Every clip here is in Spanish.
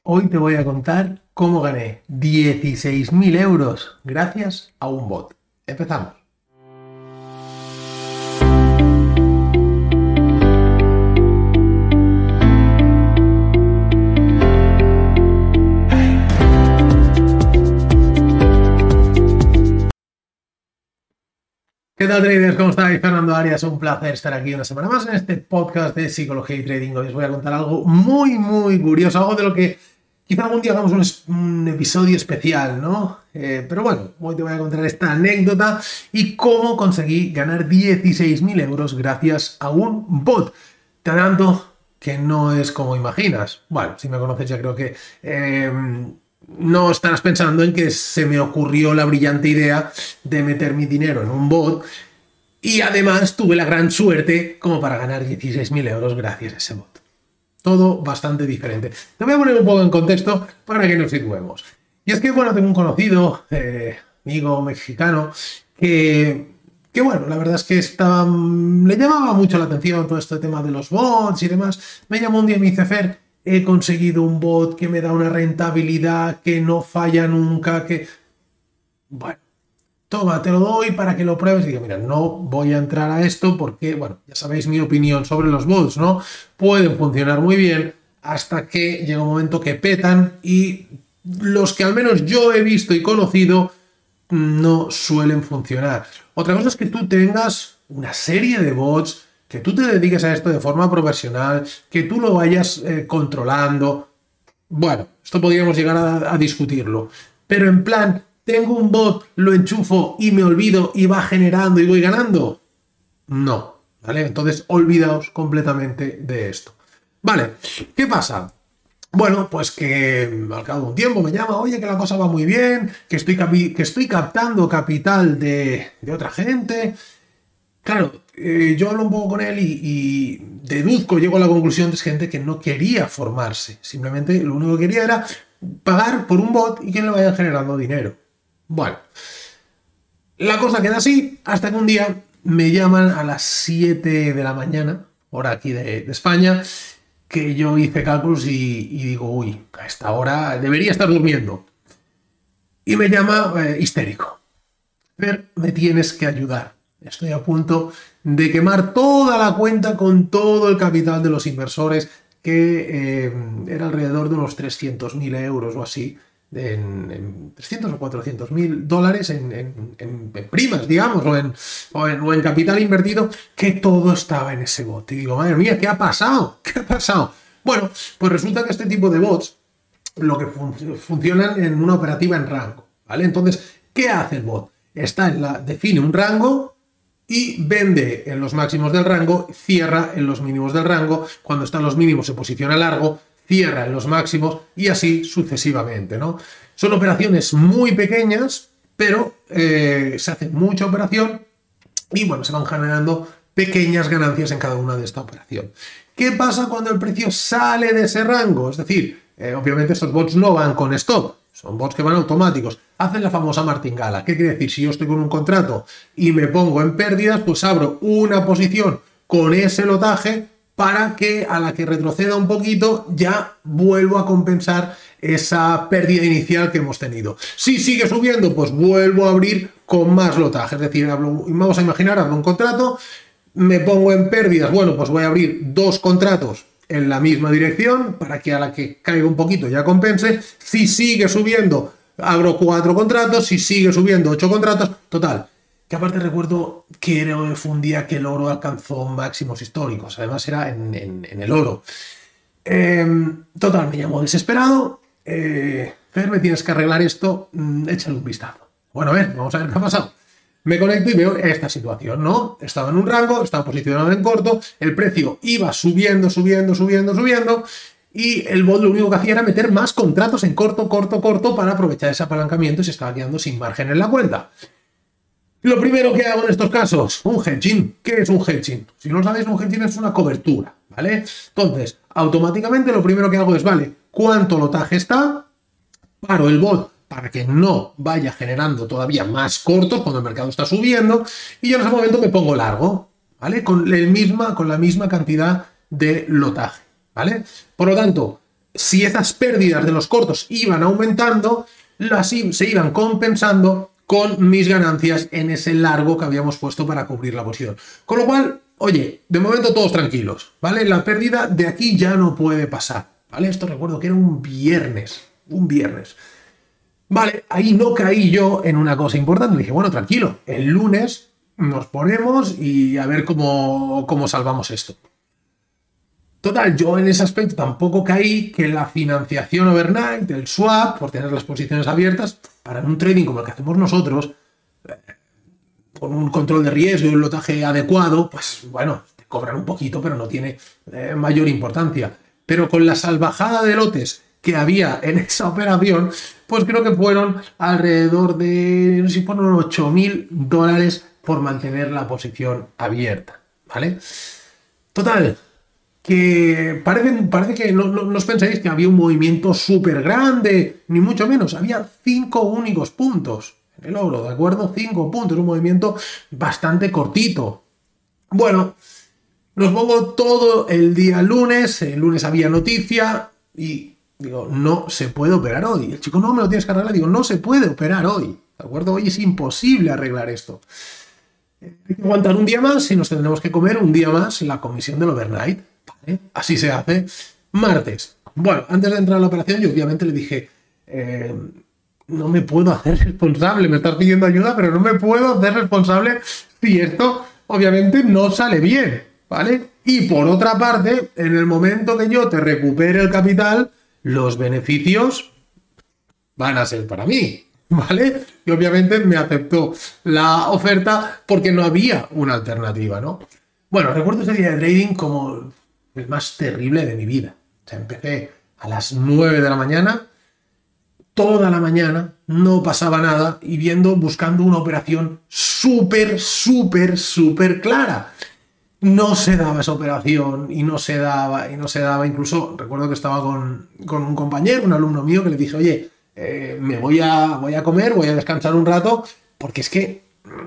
Hoy te voy a contar cómo gané 16.000 euros gracias a un bot. Empezamos. ¿Qué tal, traders? ¿Cómo estáis? Fernando Arias, un placer estar aquí una semana más en este podcast de psicología y trading. Hoy os voy a contar algo muy curioso, algo de lo que quizá algún día hagamos un episodio especial, ¿no? Pero bueno, hoy te voy a contar esta anécdota y cómo conseguí ganar 16.000 euros gracias a un bot. Te adelanto que no es como imaginas. Bueno, si me conoces ya creo que no estarás pensando en que se me ocurrió la brillante idea de meter mi dinero en un bot y además tuve la gran suerte como para ganar 16.000 euros gracias a ese bot. Todo bastante diferente. Te voy a poner un poco en contexto para que nos situemos. Y es que, bueno, tengo un conocido, amigo mexicano, que bueno, la verdad es que le llamaba mucho la atención todo este tema de los bots y demás. Me llamó un día y me dice: Fer, he conseguido un bot que me da una rentabilidad que no falla nunca, que... Bueno, toma, te lo doy para que lo pruebes. Y digo, mira, no voy a entrar a esto porque, bueno, ya sabéis mi opinión sobre los bots, ¿no? Pueden funcionar muy bien hasta que llega un momento que petan y los que al menos yo he visto y conocido no suelen funcionar. Otra cosa es que tú tengas una serie de bots, que tú te dediques a esto de forma profesional, que tú lo vayas controlando. Bueno, esto podríamos llegar a discutirlo. Pero en plan, tengo un bot, lo enchufo y me olvido y va generando y voy ganando. No, ¿vale? Entonces olvidaos completamente de esto. Vale, ¿qué pasa? Bueno, pues que al cabo de un tiempo me llama: oye, que la cosa va muy bien, que estoy captando capital de otra gente. Claro, yo hablo un poco con él y deduzco, llego a la conclusión de que es gente que no quería formarse. Simplemente lo único que quería era pagar por un bot y que le vayan generando dinero. Bueno, la cosa queda así hasta que un día me llaman a las 7 de la mañana, hora aquí de España, que yo hice cálculos y digo, uy, a esta hora debería estar durmiendo. Y me llama histérico: Fer, me tienes que ayudar. Estoy a punto de quemar toda la cuenta con todo el capital de los inversores, que era alrededor de unos 300.000 euros o así, en 300 o 400.000 dólares en primas, digamos, o en capital invertido, que todo estaba en ese bot. Y digo, madre mía, ¿qué ha pasado? ¿Qué ha pasado? Bueno, pues resulta que este tipo de bots lo que funcionan en una operativa en rango, ¿vale? Entonces, ¿qué hace el bot? Define un rango y vende en los máximos del rango, cierra en los mínimos del rango. Cuando están los mínimos se posiciona largo, cierra en los máximos y así sucesivamente, ¿no? Son operaciones muy pequeñas, pero se hace mucha operación y bueno, se van generando pequeñas ganancias en cada una de esta operación. ¿Qué pasa cuando el precio sale de ese rango? Es decir, obviamente estos bots no van con stop, son bots que van automáticos, hacen la famosa martingala. ¿Qué quiere decir? Si yo estoy con un contrato y me pongo en pérdidas, pues abro una posición con ese lotaje para que a la que retroceda un poquito ya vuelvo a compensar esa pérdida inicial que hemos tenido. Si sigue subiendo, pues vuelvo a abrir con más lotaje. Es decir, vamos a imaginar, abro un contrato, me pongo en pérdidas, bueno, pues voy a abrir dos contratos en la misma dirección para que a la que caiga un poquito ya compense. Si sigue subiendo, abro 4 contratos, si sigue subiendo 8 contratos, total. Que aparte recuerdo que fue un día que el oro alcanzó máximos históricos, además era en el oro. Total, me llamó desesperado: Fer, me tienes que arreglar esto, échale un vistazo. Bueno, a ver, vamos a ver qué ha pasado. Me conecto y veo esta situación, ¿no? Estaba en un rango, estaba posicionado en corto, el precio iba subiendo y el bot lo único que hacía era meter más contratos en corto para aprovechar ese apalancamiento y se estaba quedando sin margen en la cuenta. Lo primero que hago en estos casos, un hedging. ¿Qué es un hedging? Si no lo sabéis, un hedging es una cobertura, ¿vale? Entonces, automáticamente lo primero que hago es, vale, ¿cuánto lotaje está? Paro el bot para que no vaya generando todavía más cortos cuando el mercado está subiendo, y yo en ese momento me pongo largo, ¿vale? Con la misma cantidad de lotaje, ¿vale? Por lo tanto, si esas pérdidas de los cortos iban aumentando, se iban compensando con mis ganancias en ese largo que habíamos puesto para cubrir la posición. Con lo cual, oye, de momento todos tranquilos, ¿vale? La pérdida de aquí ya no puede pasar, ¿vale? Esto recuerdo que era un viernes. Vale, ahí no caí yo en una cosa importante. Dije, bueno, tranquilo, el lunes nos ponemos y a ver cómo salvamos esto. Total, yo en ese aspecto tampoco caí que la financiación overnight, el swap, por tener las posiciones abiertas, para un trading como el que hacemos nosotros, con un control de riesgo y un lotaje adecuado, pues bueno, te cobran un poquito, pero no tiene mayor importancia. Pero con la salvajada de lotes que había en esa operación, pues creo que fueron alrededor de, no sé si fueron $8.000 por mantener la posición abierta, ¿vale? Total, que parece que no os pensáis que había un movimiento súper grande, ni mucho menos, había 5 únicos puntos en el oro, ¿de acuerdo? 5 puntos, un movimiento bastante cortito. Bueno, nos pongo todo el día lunes, el lunes había noticia y digo, no se puede operar hoy. El chico, no me lo tienes que arreglar, digo, no se puede operar hoy, ¿de acuerdo? Hoy es imposible arreglar esto. Hay que aguantar un día más y nos tendremos que comer un día más la comisión del overnight. ¿Vale? Así se hace. Martes. Bueno, antes de entrar a la operación, yo obviamente le dije, no me puedo hacer responsable, me estás pidiendo ayuda, pero no me puedo hacer responsable si esto obviamente no sale bien, ¿vale? Y por otra parte, en el momento que yo te recupere el capital, los beneficios van a ser para mí, ¿vale? Y obviamente me aceptó la oferta porque no había una alternativa, ¿no? Bueno, recuerdo ese día de trading como el más terrible de mi vida. O sea, empecé a las 9 de la mañana, toda la mañana, no pasaba nada y buscando una operación súper clara. No se daba esa operación y no se daba. Incluso recuerdo que estaba con un compañero, un alumno mío, que le dije, oye, me voy a comer, voy a descansar un rato, porque es que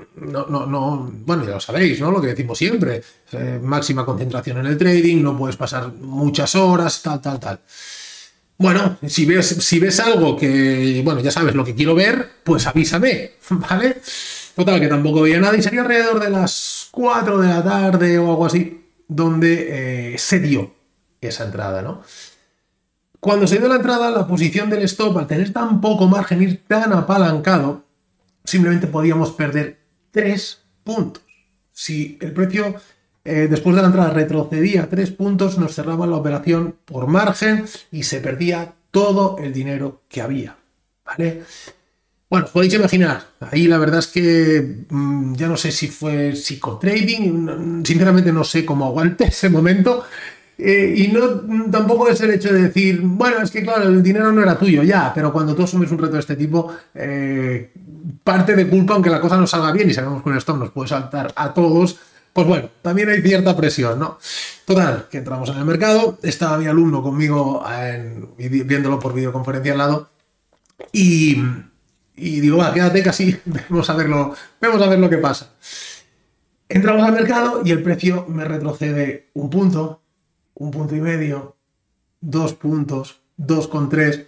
bueno, ya lo sabéis, ¿no? Lo que decimos siempre, máxima concentración en el trading, no puedes pasar muchas horas, tal. Bueno, si ves algo que, bueno, ya sabes lo que quiero ver, pues avísame, ¿vale? Total, que tampoco veía nada y sería alrededor de las 4 de la tarde o algo así, donde se dio esa entrada, ¿no? Cuando se dio la entrada, la posición del stop, al tener tan poco margen, ir tan apalancado, simplemente podíamos perder 3 puntos. Si el precio después de la entrada retrocedía 3 puntos, nos cerraba la operación por margen y se perdía todo el dinero que había, ¿vale? Bueno, podéis imaginar, ahí la verdad es que ya no sé si fue psicotrading, sinceramente no sé cómo aguanté ese momento. Y no tampoco es el hecho de decir, bueno, es que claro, el dinero no era tuyo ya, pero cuando tú asumes un reto de este tipo, parte de culpa, aunque la cosa no salga bien y sabemos que un stop nos puede saltar a todos, pues bueno, también hay cierta presión, ¿no? Total, que entramos en el mercado, estaba mi alumno conmigo viéndolo por videoconferencia al lado y digo, va, quédate casi, vamos a ver lo que pasa. Entramos al mercado y el precio me retrocede un punto y medio, 2 puntos, 2,3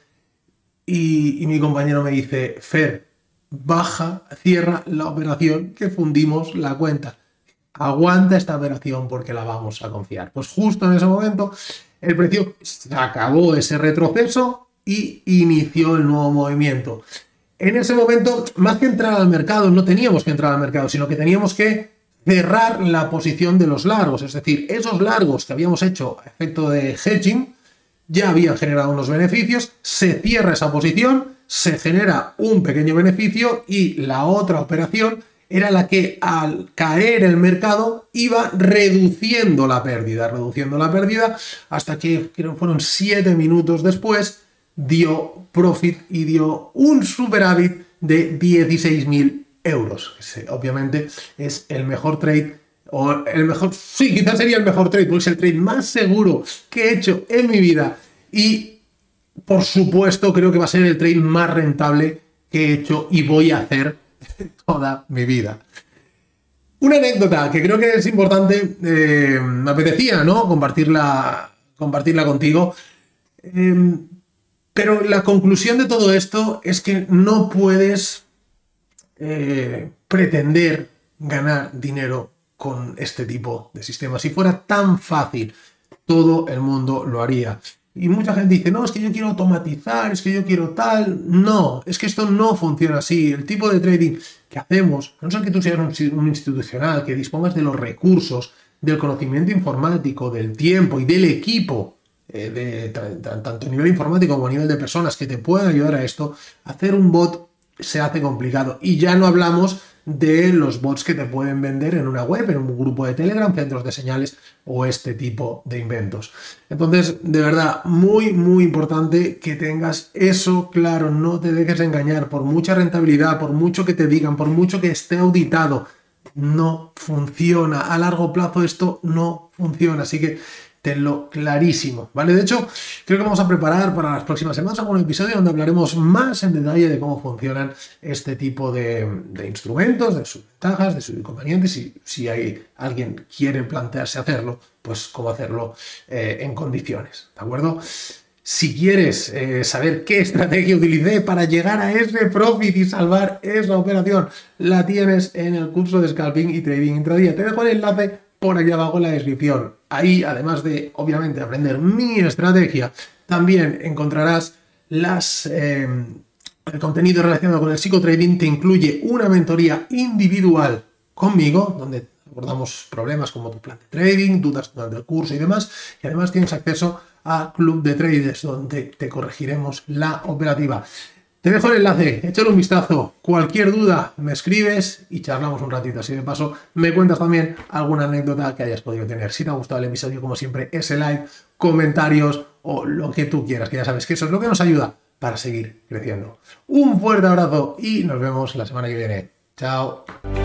y mi compañero me dice, Fer, cierra la operación que fundimos la cuenta. Aguanta esta operación porque la vamos a confiar. Pues justo en ese momento el precio se acabó ese retroceso y inició el nuevo movimiento. En ese momento, más que entrar al mercado, no teníamos que entrar al mercado, sino que teníamos que cerrar la posición de los largos, es decir, esos largos que habíamos hecho a efecto de hedging ya habían generado unos beneficios, se cierra esa posición, se genera un pequeño beneficio y la otra operación era la que al caer el mercado iba reduciendo la pérdida hasta que creo que fueron 7 minutos después dio profit y dio un superávit de 16.000 euros. Obviamente es el mejor trade, sí, quizás sería el mejor trade, porque es el trade más seguro que he hecho en mi vida y por supuesto creo que va a ser el trade más rentable que he hecho y voy a hacer toda mi vida. Una anécdota que creo que es importante, me apetecía, ¿no? compartirla contigo. Pero la conclusión de todo esto es que no puedes pretender ganar dinero con este tipo de sistemas. Si fuera tan fácil, todo el mundo lo haría. Y mucha gente dice, no, es que yo quiero automatizar, es que yo quiero tal. No, es que esto no funciona así. El tipo de trading que hacemos, a no ser que tú seas un institucional, que dispongas de los recursos, del conocimiento informático, del tiempo y del equipo, tanto a nivel informático como a nivel de personas que te puedan ayudar a esto, hacer un bot se hace complicado. Y ya no hablamos de los bots que te pueden vender en una web, en un grupo de Telegram, centros de señales o este tipo de inventos. Entonces, de verdad, muy, muy importante que tengas eso claro, no te dejes engañar por mucha rentabilidad, por mucho que te digan, por mucho que esté auditado. No funciona. A largo plazo esto no funciona. Así que tenlo clarísimo, ¿vale? De hecho, creo que vamos a preparar para las próximas semanas algún episodio donde hablaremos más en detalle de cómo funcionan este tipo de instrumentos, de sus ventajas, de sus inconvenientes, y si alguien quiere plantearse hacerlo, pues cómo hacerlo en condiciones, ¿de acuerdo? Si quieres saber qué estrategia utilicé para llegar a ese profit y salvar esa operación, la tienes en el curso de Scalping y Trading Intradía. Te dejo el enlace por aquí abajo en la descripción. Ahí, además de, obviamente, aprender mi estrategia, también encontrarás el contenido relacionado con el psicotrading. Te incluye una mentoría individual conmigo, donde abordamos problemas como tu plan de trading, dudas durante el curso y demás. Y además tienes acceso a Club de Traders, donde te corregiremos la operativa. Te dejo el enlace, échale un vistazo. Cualquier duda me escribes y charlamos un ratito. Así de paso me cuentas también alguna anécdota que hayas podido tener. Si te ha gustado el episodio, como siempre, ese like, comentarios o lo que tú quieras, que ya sabes que eso es lo que nos ayuda para seguir creciendo. Un fuerte abrazo y nos vemos la semana que viene. Chao.